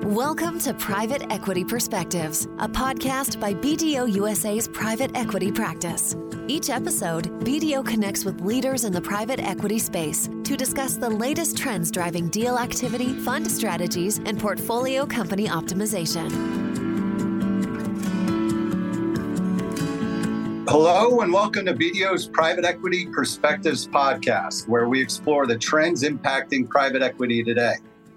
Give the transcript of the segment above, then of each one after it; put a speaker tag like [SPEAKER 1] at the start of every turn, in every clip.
[SPEAKER 1] Welcome to Private Equity Perspectives, a podcast by BDO USA's private equity practice. Each episode, BDO connects with leaders in the private equity space to discuss the latest trends driving deal activity, fund strategies, and portfolio company optimization.
[SPEAKER 2] Hello and welcome to BDO's Private Equity Perspectives podcast, where we explore the trends impacting private equity today.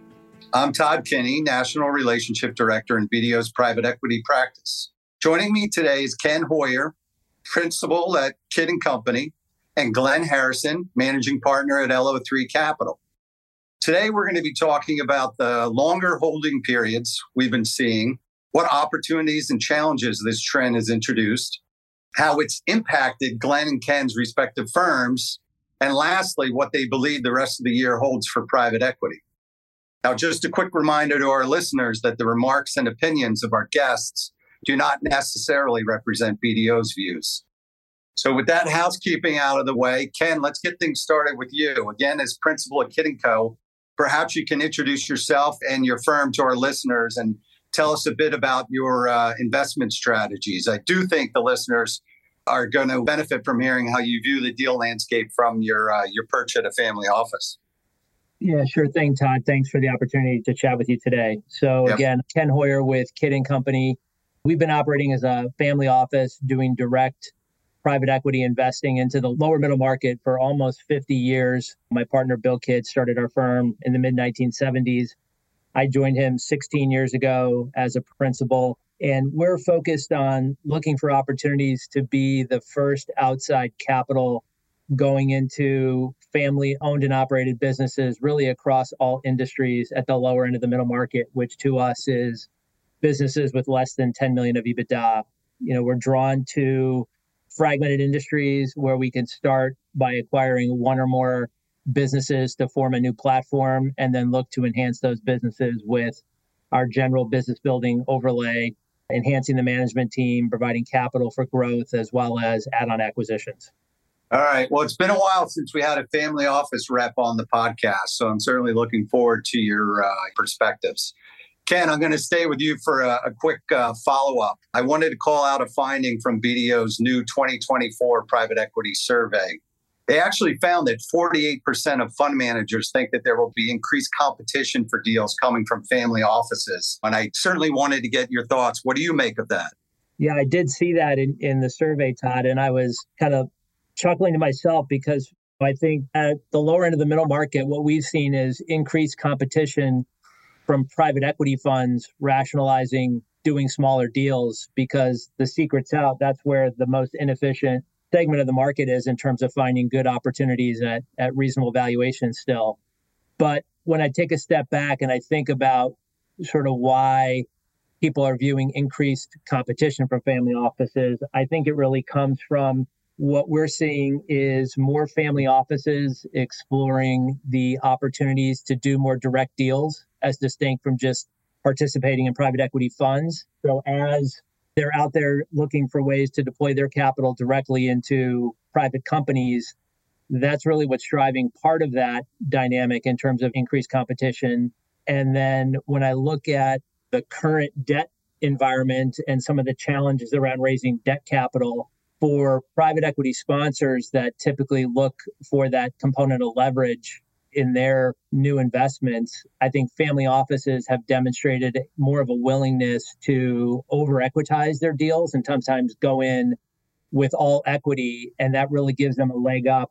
[SPEAKER 2] I'm Todd Kinney, National Relationship Director in BDO's Private Equity Practice. Joining me today is Ken Hoyer, Principal at Kidd & Company, and Glenn Harrison, Managing Partner at LO3 Capital. Today, we're going to be talking about the longer holding periods we've been seeing, what opportunities and challenges this trend has introduced, how it's impacted Glenn and Ken's respective firms, and lastly, what they believe the rest of the year holds for private equity. Now, just a quick reminder to our listeners that the remarks and opinions of our guests do not necessarily represent BDO's views. So with that housekeeping out of the way, Ken, let's get things started with you. Again, as principal at Kidd & Co., perhaps you can introduce yourself and your firm to our listeners and tell us a bit about your investment strategies. I do think the listeners are going to benefit from hearing how you view the deal landscape from your perch at a family office.
[SPEAKER 3] Yeah, sure thing, Todd. Thanks for the opportunity to chat with you today. So Again, Ken Hoyer with Kidd & Company. We've been operating as a family office doing direct private equity investing into the lower middle market for almost 50 years. My partner, Bill Kidd, started our firm in the mid-1970s. I joined him 16 years ago as a principal, and we're focused on looking for opportunities to be the first outside capital going into family-owned and operated businesses really across all industries at the lower end of the middle market, which to us is businesses with less than 10 million of EBITDA. We're drawn to fragmented industries where we can start by acquiring one or more businesses to form a new platform and then look to enhance those businesses with our general business building overlay, enhancing the management team, providing capital for growth, as well as add-on acquisitions.
[SPEAKER 2] All right. Well, it's been a while since we had a family office rep on the podcast, so I'm certainly looking forward to your perspectives. Ken, I'm going to stay with you for a quick follow-up. I wanted to call out a finding from BDO's new 2024 private equity survey. They actually found that 48% of fund managers think that there will be increased competition for deals coming from family offices. And I certainly wanted to get your thoughts. What do you make of that?
[SPEAKER 3] Yeah, I did see that in the survey, Todd, and I was kind of chuckling to myself because I think at the lower end of the middle market, what we've seen is increased competition from private equity funds rationalizing doing smaller deals because the secret's out. That's where the most inefficient segment of the market is in terms of finding good opportunities at reasonable valuations still. But when I take a step back and I think about sort of why people are viewing increased competition from family offices, I think it really comes from what we're seeing is more family offices exploring the opportunities to do more direct deals as distinct from just participating in private equity funds. So as they're out there looking for ways to deploy their capital directly into private companies, that's really what's driving part of that dynamic in terms of increased competition. And then when I look at the current debt environment and some of the challenges around raising debt capital, for private equity sponsors that typically look for that component of leverage in their new investments, I think family offices have demonstrated more of a willingness to over-equitize their deals and sometimes go in with all equity, and that really gives them a leg up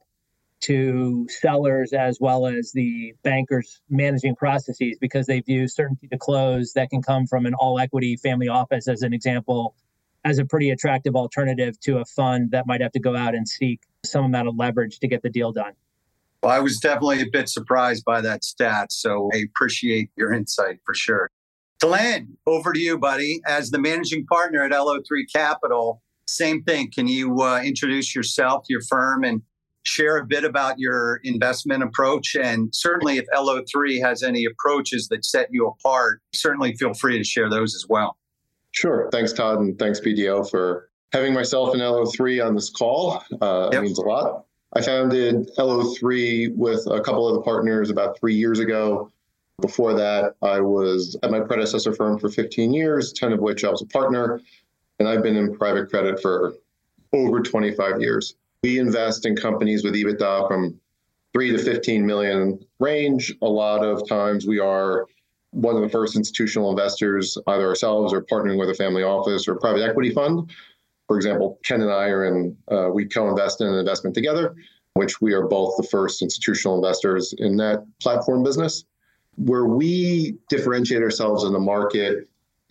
[SPEAKER 3] to sellers as well as the bankers managing processes because they view certainty to close that can come from an all-equity family office, as an example, as a pretty attractive alternative to a fund that might have to go out and seek some amount of leverage to get the deal done.
[SPEAKER 2] Well, I was definitely a bit surprised by that stat, so I appreciate your insight for sure. Glenn, over to you, buddy. As the managing partner at LO3 Capital, same thing. Can you introduce yourself, your firm, and share a bit about your investment approach? And certainly if LO3 has any approaches that set you apart, certainly feel free to share those as well.
[SPEAKER 4] Sure. Thanks, Todd, and thanks, BDO, for having myself and LO3 on this call. It means a lot. I founded LO3 with a couple of the partners about 3 years ago. Before that, I was at my predecessor firm for 15 years, 10 of which I was a partner. And I've been in private credit for over 25 years. We invest in companies with EBITDA from 3 to 15 million range. A lot of times we are one of the first institutional investors, either ourselves or partnering with a family office or private equity fund. For example, Ken and I are we co-invest in an investment together, which we are both the first institutional investors in that platform business. Where we differentiate ourselves in the market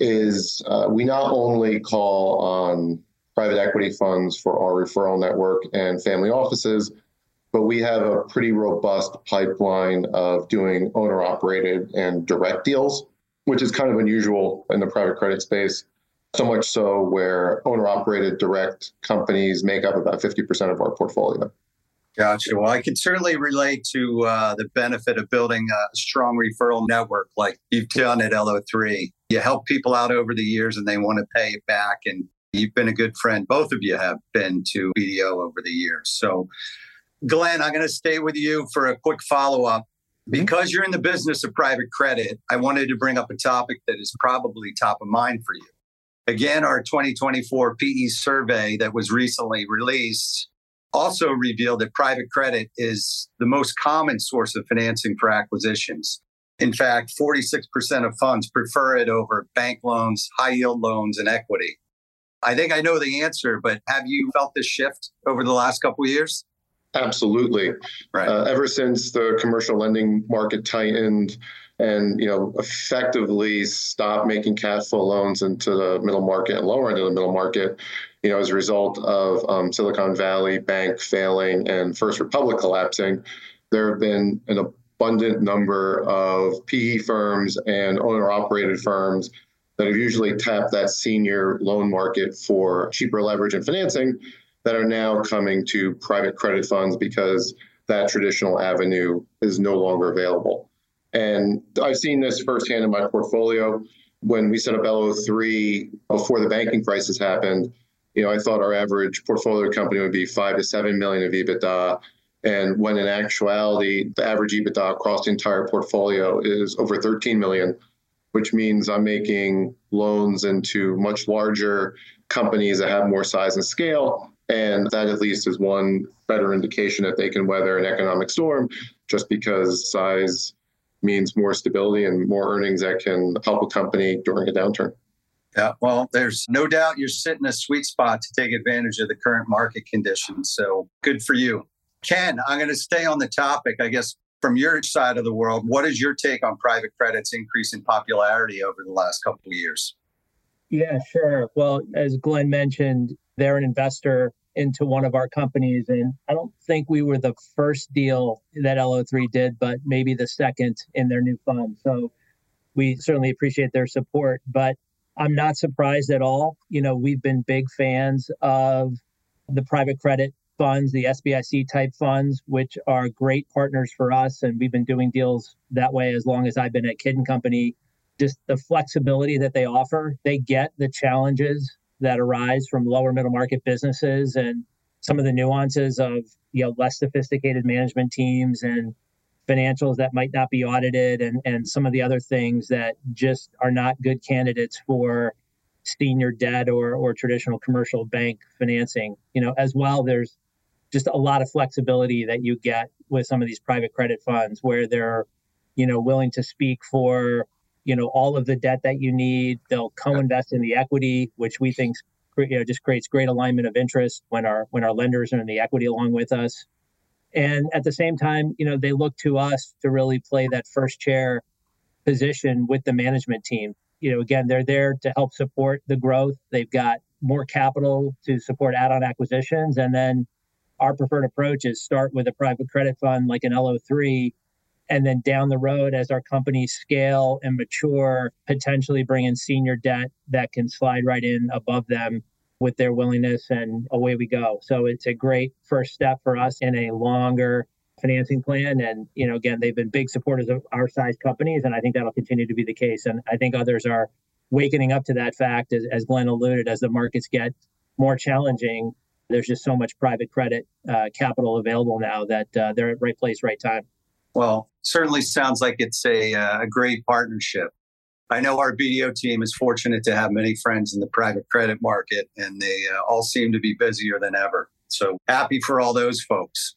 [SPEAKER 4] is we not only call on private equity funds for our referral network and family offices, but we have a pretty robust pipeline of doing owner-operated and direct deals, which is kind of unusual in the private credit space, so much so where owner-operated direct companies make up about 50% of our portfolio.
[SPEAKER 2] Gotcha. Well, I can certainly relate to the benefit of building a strong referral network like you've done at LO3. You help people out over the years and they want to pay it back. And you've been a good friend. Both of you have been to BDO over the years. So, Glenn, I'm going to stay with you for a quick follow-up. Because you're in the business of private credit, I wanted to bring up a topic that is probably top of mind for you. Again, our 2024 PE survey that was recently released also revealed that private credit is the most common source of financing for acquisitions. In fact, 46% of funds prefer it over bank loans, high-yield loans, and equity. I think I know the answer, but have you felt this shift over the last couple of years?
[SPEAKER 4] Absolutely.
[SPEAKER 2] Right.
[SPEAKER 4] Ever since the commercial lending market tightened and effectively stopped making cash flow loans into the middle market and lower end of the middle market, as a result of Silicon Valley Bank failing and First Republic collapsing, there have been an abundant number of PE firms and owner-operated firms that have usually tapped that senior loan market for cheaper leverage and financing that are now coming to private credit funds because that traditional avenue is no longer available. And I've seen this firsthand in my portfolio. When we set up LO3 before the banking crisis happened, I thought our average portfolio company would be 5 to 7 million of EBITDA. And when in actuality, the average EBITDA across the entire portfolio is over 13 million, which means I'm making loans into much larger companies that have more size and scale. And that at least is one better indication that they can weather an economic storm, just because size means more stability and more earnings that can help a company during a downturn.
[SPEAKER 2] Yeah, well, there's no doubt you're sitting in a sweet spot to take advantage of the current market conditions. So good for you. Ken, I'm going to stay on the topic, I guess, from your side of the world. What is your take on private credit's increase in popularity over the last couple of years?
[SPEAKER 3] Yeah, sure. Well, as Glenn mentioned, they're an investor into one of our companies. And I don't think we were the first deal that LO3 did, but maybe the second in their new fund. So we certainly appreciate their support. But I'm not surprised at all. We've been big fans of the private credit funds, the SBIC type funds, which are great partners for us. And we've been doing deals that way as long as I've been at Kidd & Company. Just the flexibility that they offer, they get the challenges that arise from lower middle market businesses and some of the nuances of less sophisticated management teams and financials that might not be audited and some of the other things that just are not good candidates for senior debt or traditional commercial bank financing. As well, there's just a lot of flexibility that you get with some of these private credit funds where they're willing to speak for all of the debt that you need. They'll co-invest in the equity, which we think just creates great alignment of interest when our lenders are in the equity along with us. And at the same time, they look to us to really play that first chair position with the management team. Again, they're there to help support the growth. They've got more capital to support add-on acquisitions. And then our preferred approach is start with a private credit fund like an LO3, and then down the road, as our companies scale and mature, potentially bring in senior debt that can slide right in above them with their willingness, and away we go. So it's a great first step for us in a longer financing plan. And, again, they've been big supporters of our size companies, and I think that'll continue to be the case. And I think others are wakening up to that fact, as Glenn alluded, as the markets get more challenging. There's just so much private credit capital available now that they're at right place, right time.
[SPEAKER 2] Well, certainly sounds like it's a great partnership. I know our BDO team is fortunate to have many friends in the private credit market, and they all seem to be busier than ever. So happy for all those folks.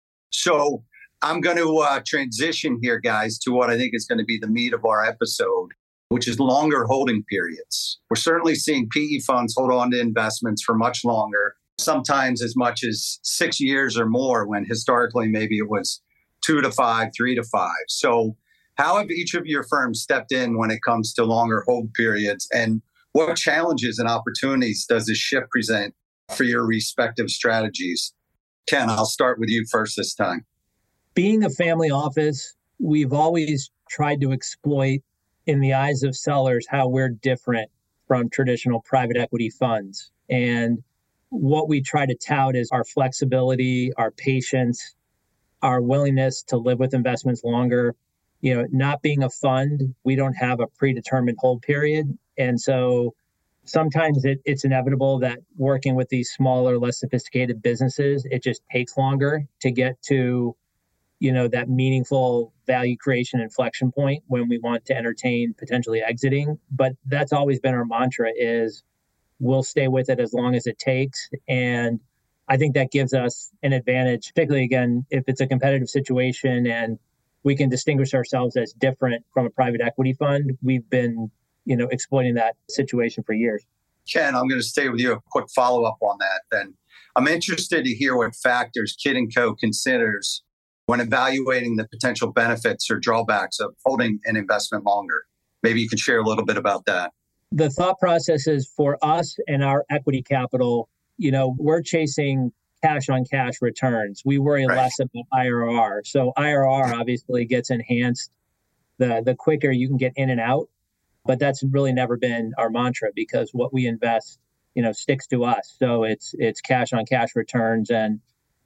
[SPEAKER 2] So I'm going to transition here, guys, to what I think is going to be the meat of our episode, which is longer holding periods. We're certainly seeing PE funds hold on to investments for much longer, sometimes as much as 6 years or more, when historically maybe it was 2 to 5, 3 to 5. So how have each of your firms stepped in when it comes to longer hold periods, and what challenges and opportunities does this shift present for your respective strategies? Ken, I'll start with you first this time.
[SPEAKER 3] Being a family office, we've always tried to exploit, in the eyes of sellers, how we're different from traditional private equity funds. And what we try to tout is our flexibility, our patience, our willingness to live with investments longer. Not being a fund, we don't have a predetermined hold period. And so sometimes it's inevitable that working with these smaller, less sophisticated businesses, it just takes longer to get to, that meaningful value creation inflection point when we want to entertain potentially exiting. But that's always been our mantra, is we'll stay with it as long as it takes. And I think that gives us an advantage, particularly, again, if it's a competitive situation and we can distinguish ourselves as different from a private equity fund. We've been, exploiting that situation for years.
[SPEAKER 2] Ken, I'm going to stay with you. A quick follow-up on that then. I'm interested to hear what factors Kidd & Co. considers when evaluating the potential benefits or drawbacks of holding an investment longer. Maybe you can share a little bit about that.
[SPEAKER 3] The thought process is, for us and our equity capital, we're chasing cash on cash returns. We worry less about IRR. So IRR obviously gets enhanced the quicker you can get in and out. But that's really never been our mantra, because what we invest, sticks to us. So it's cash on cash returns. And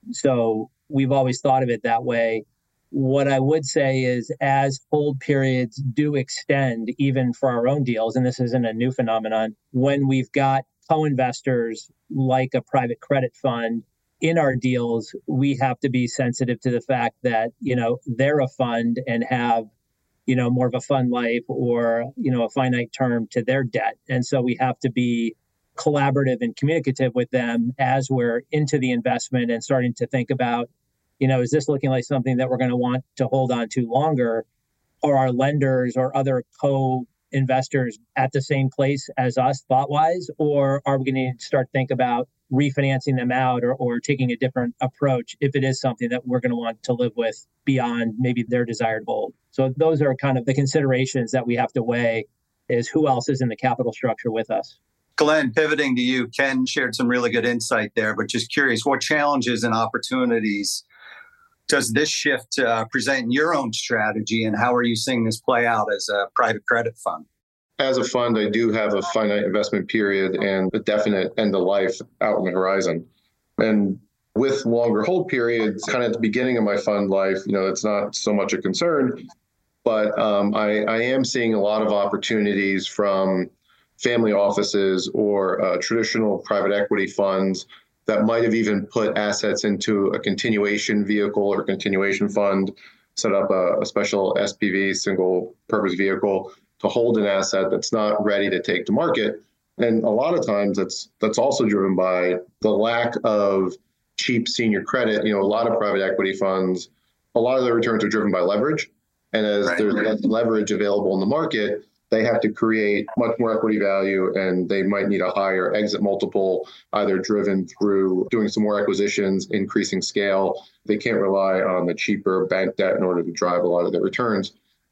[SPEAKER 3] so we've always thought of it that way. What I would say is, as hold periods do extend, even for our own deals, and this isn't a new phenomenon, when we've got co-investors like a private credit fund in our deals, we have to be sensitive to the fact that, they're a fund and have, more of a fund life or, a finite term to their debt. And so we have to be collaborative and communicative with them as we're into the investment and starting to think about, is this looking like something that we're going to want to hold on to longer? Or our lenders or other co-investors at the same place as us thought-wise? Or are we going to start think about refinancing them out or taking a different approach if it is something that we're going to want to live with beyond maybe their desired hold? So those are kind of the considerations that we have to weigh, is who else is in the capital structure with us.
[SPEAKER 2] Glenn, pivoting to you, Ken shared some really good insight there, but just curious, what challenges and opportunities does this shift present in your own strategy, and how are you seeing this play out as a private credit fund?
[SPEAKER 4] As a fund, I do have a finite investment period and a definite end of life out on the horizon. And with longer hold periods, kind of at the beginning of my fund life, it's not so much a concern, but I am seeing a lot of opportunities from family offices or traditional private equity funds that might have even put assets into a continuation vehicle or continuation fund, set up a special SPV, single purpose vehicle, to hold an asset that's not ready to take to market. And a lot of times that's also driven by the lack of cheap senior credit. A lot of private equity funds, a lot of their returns are driven by leverage. And as there's less leverage available in the market, they have to create much more equity value, and they might need a higher exit multiple, either driven through doing some more acquisitions, increasing scale. They can't rely on the cheaper bank debt in order to drive a lot of their returns.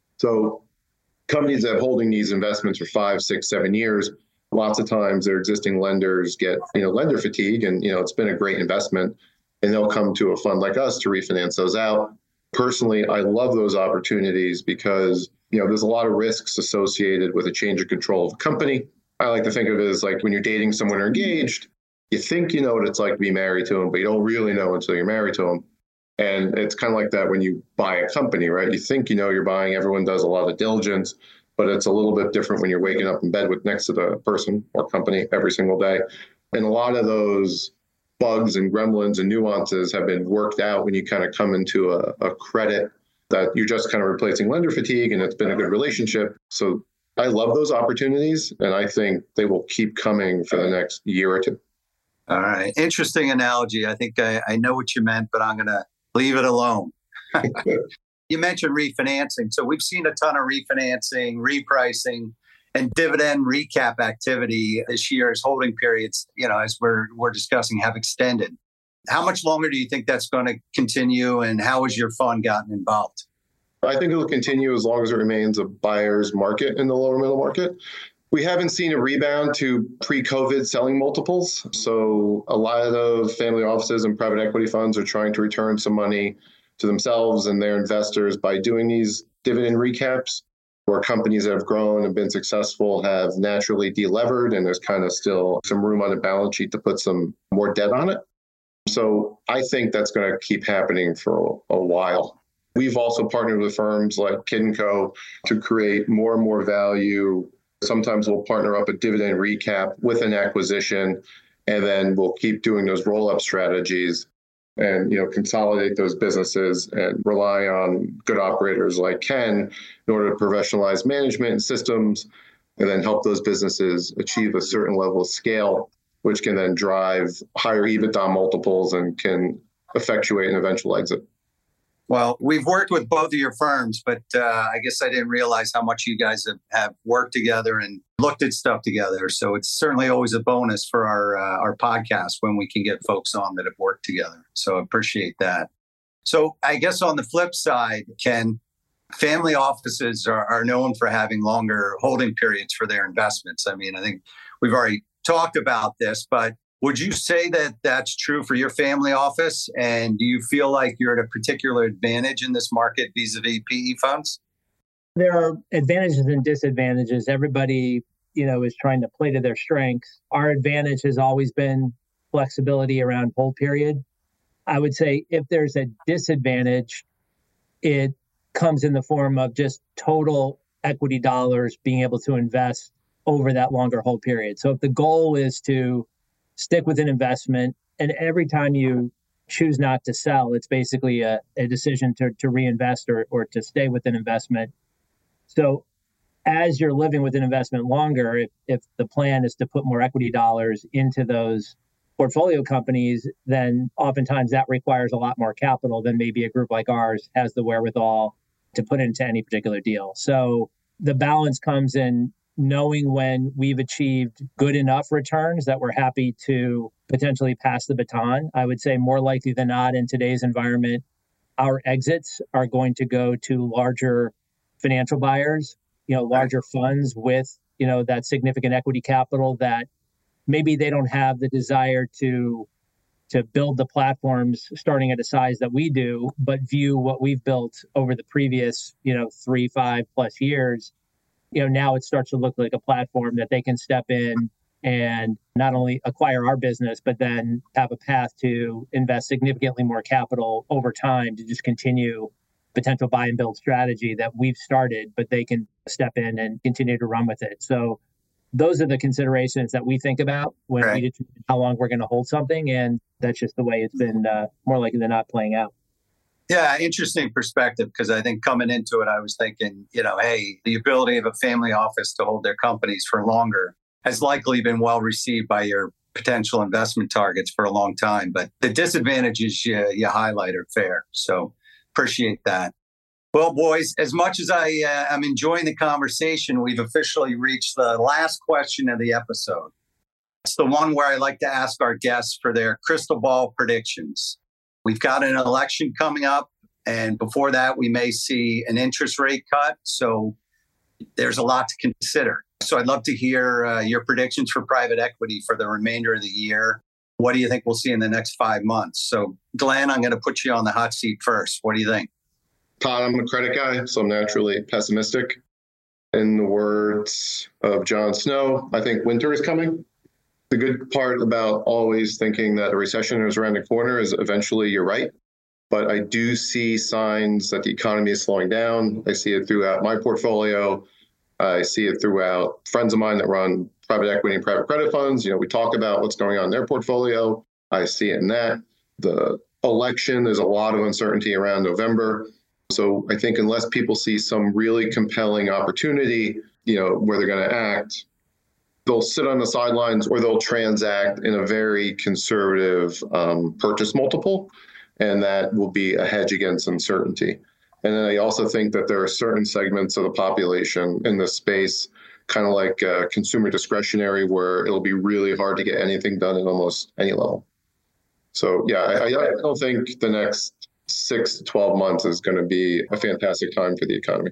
[SPEAKER 4] So companies that are holding these investments for 5, 6, 7 years, lots of times their existing lenders get, lender fatigue, and, it's been a great investment, and they'll come to a fund like us to refinance those out. Personally, I love those opportunities because, there's a lot of risks associated with a change of control of a company. I like to think of it as like when you're dating someone or engaged, you think you know what it's like to be married to them, but you don't really know until you're married to them. And it's kind of like that when you buy a company, right? You think you're buying, everyone does a lot of diligence, but it's a little bit different when you're waking up in bed next to the person or company every single day. And a lot of those bugs and gremlins and nuances have been worked out when you kind of come into a credit that you're just kind of replacing lender fatigue and it's been a good relationship. So I love those opportunities, and I think they will keep coming for the next year or two.
[SPEAKER 2] All right. Interesting analogy. I think I know what you meant, but I'm going to leave it alone. You mentioned refinancing. So we've seen a ton of refinancing, repricing, and dividend recap activity this year as holding periods, as we're discussing, have extended. How much longer do you think that's going to continue, and how has your fund gotten involved?
[SPEAKER 4] I think it'll continue as long as it remains a buyer's market in the lower middle market. We haven't seen a rebound to pre-COVID selling multiples. So a lot of family offices and private equity funds are trying to return some money to themselves and their investors by doing these dividend recaps, where companies that have grown and been successful have naturally delevered, and there's kind of still some room on the balance sheet to put some more debt on it. So I think that's going to keep happening for a while. We've also partnered with firms like Kidd & Co. to create more and more value. Sometimes we'll partner up a dividend recap with an acquisition, and then we'll keep doing those roll-up strategies and consolidate those businesses and rely on good operators like Ken in order to professionalize management and systems, and then help those businesses achieve a certain level of scale, which can then drive higher EBITDA multiples and can effectuate an eventual exit.
[SPEAKER 2] Well, we've worked with both of your firms, but I guess I didn't realize how much you guys have worked together and looked at stuff together. So it's certainly always a bonus for our podcast when we can get folks on that have worked together. So I appreciate that. So I guess on the flip side, Ken, family offices are known for having longer holding periods for their investments. I mean, I think we've already talked about this, but would you say that that's true for your family office? And do you feel like you're at a particular advantage in this market vis-a-vis PE funds?
[SPEAKER 3] There are advantages and disadvantages. Everybody, is trying to play to their strengths. Our advantage has always been flexibility around hold period. I would say if there's a disadvantage, it comes in the form of just total equity dollars being able to invest over that longer hold period. So if the goal is to stick with an investment, and every time you choose not to sell, it's basically a decision to reinvest or to stay with an investment. So as you're living with an investment longer, if the plan is to put more equity dollars into those portfolio companies, then oftentimes that requires a lot more capital than maybe a group like ours has the wherewithal to put into any particular deal. So the balance comes in knowing when we've achieved good enough returns that we're happy to potentially pass the baton. I would say more likely than not in today's environment, our exits are going to go to larger financial buyers, larger funds with, that significant equity capital that maybe they don't have the desire to build the platforms starting at a size that we do, but view what we've built over the previous, 3-5+ years. Now it starts to look like a platform that they can step in and not only acquire our business, but then have a path to invest significantly more capital over time to just continue potential buy and build strategy that we've started, but they can step in and continue to run with it. So those are the considerations that we think about when we determine how long we're going to hold something. And that's just the way it's been more likely than not playing out.
[SPEAKER 2] Yeah, interesting perspective, because I think coming into it, I was thinking, hey, the ability of a family office to hold their companies for longer has likely been well received by your potential investment targets for a long time. But the disadvantages you highlight are fair. So appreciate that. Well, boys, as much as I am enjoying the conversation, we've officially reached the last question of the episode. It's the one where I like to ask our guests for their crystal ball predictions. We've got an election coming up, and before that, we may see an interest rate cut. So there's a lot to consider. So I'd love to hear your predictions for private equity for the remainder of the year. What do you think we'll see in the next 5 months? So Glenn, I'm going to put you on the hot seat first. What do you think?
[SPEAKER 4] Todd, I'm a credit guy, so I'm naturally pessimistic. In the words of Jon Snow, I think winter is coming. The good part about always thinking that a recession is around the corner is eventually you're right. But I do see signs that the economy is slowing down. I see it throughout my portfolio. I see it throughout friends of mine that run private equity and private credit funds. We talk about what's going on in their portfolio. I see it in that. The election, there's a lot of uncertainty around November. So I think unless people see some really compelling opportunity, where they're going to act, they'll sit on the sidelines or they'll transact in a very conservative purchase multiple, and that will be a hedge against uncertainty. And then I also think that there are certain segments of the population in this space, kind of like consumer discretionary, where it'll be really hard to get anything done at almost any level. So yeah, I don't think the next 6 to 12 months is going to be a fantastic time for the economy.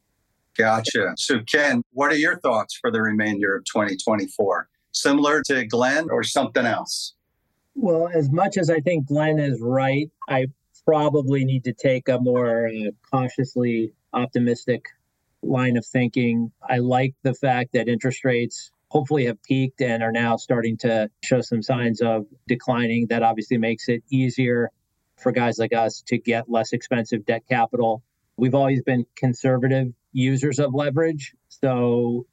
[SPEAKER 2] Gotcha. So Ken, what are your thoughts for the remainder of 2024? Similar to Glenn or something else?
[SPEAKER 3] Well, as much as I think Glenn is right, I probably need to take a more cautiously optimistic line of thinking. I like the fact that interest rates hopefully have peaked and are now starting to show some signs of declining. That obviously makes it easier for guys like us to get less expensive debt capital. We've always been conservative users of leverage. So,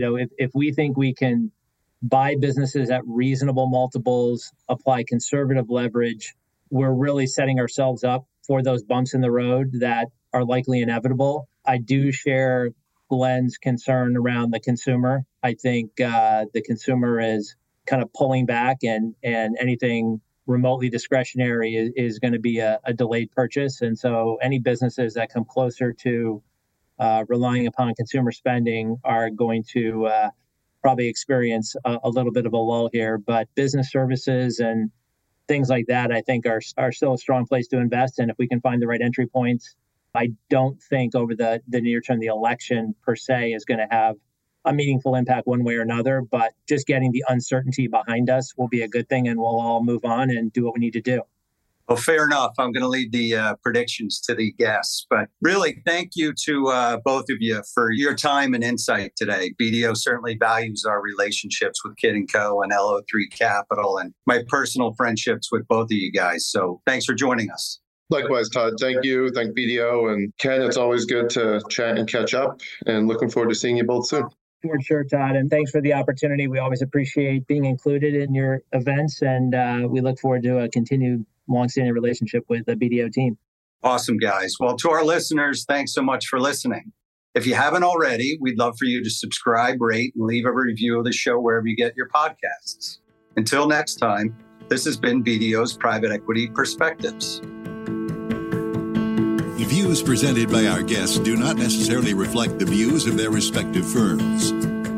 [SPEAKER 3] if we think we can buy businesses at reasonable multiples, apply conservative leverage, we're really setting ourselves up for those bumps in the road that are likely inevitable. I do share Glenn's concern around the consumer. I think the consumer is kind of pulling back, and anything remotely discretionary is going to be a delayed purchase. And so any businesses that come closer to relying upon consumer spending are going to probably experience a little bit of a lull here. But business services and things like that, I think, are still a strong place to invest. And if we can find the right entry points, I don't think over the near term, the election per se is going to have a meaningful impact one way or another. But just getting the uncertainty behind us will be a good thing, and we'll all move on and do what we need to do.
[SPEAKER 2] Well, fair enough. I'm going to leave the predictions to the guests. But really, thank you to both of you for your time and insight today. BDO certainly values our relationships with Kidd & Co. and LO3 Capital and my personal friendships with both of you guys. So thanks for joining us.
[SPEAKER 4] Likewise, Todd. Thank you. Thank BDO. And Ken, it's always good to chat and catch up, and looking forward to seeing you both soon.
[SPEAKER 3] For sure, Todd. And thanks for the opportunity. We always appreciate being included in your events, and we look forward to a continued long-standing relationship with the BDO team.
[SPEAKER 2] Awesome, guys. Well, to our listeners, thanks so much for listening. If you haven't already, we'd love for you to subscribe, rate, and leave a review of the show wherever you get your podcasts. Until next time, this has been BDO's Private Equity Perspectives.
[SPEAKER 5] The views presented by our guests do not necessarily reflect the views of their respective firms.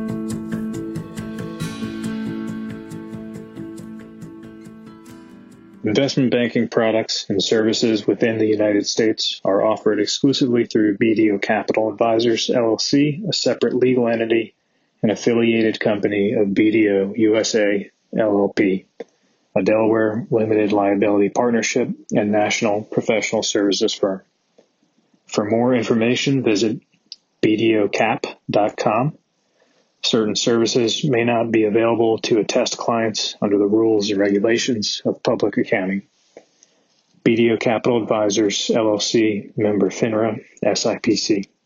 [SPEAKER 6] Investment banking products and services within the United States are offered exclusively through BDO Capital Advisors, LLC, a separate legal entity and affiliated company of BDO USA, LLP, a Delaware limited liability partnership and national professional services firm. For more information, visit bdocap.com. Certain services may not be available to attest clients under the rules and regulations of public accounting. BDO Capital Advisors, LLC, member FINRA, SIPC.